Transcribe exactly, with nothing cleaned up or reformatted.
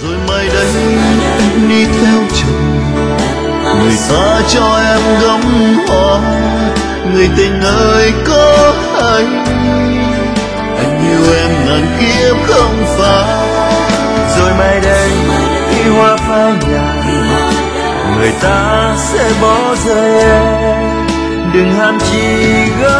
Rồi mai đây đi theo chồng, người ta cho em gấm hoa. Người tình ơi có hay, anh yêu em ngàn kiếp không phai. Rồi mai đây khi hoa phai nhạt, người ta sẽ bỏ rơi em. Đừng ham chi gấp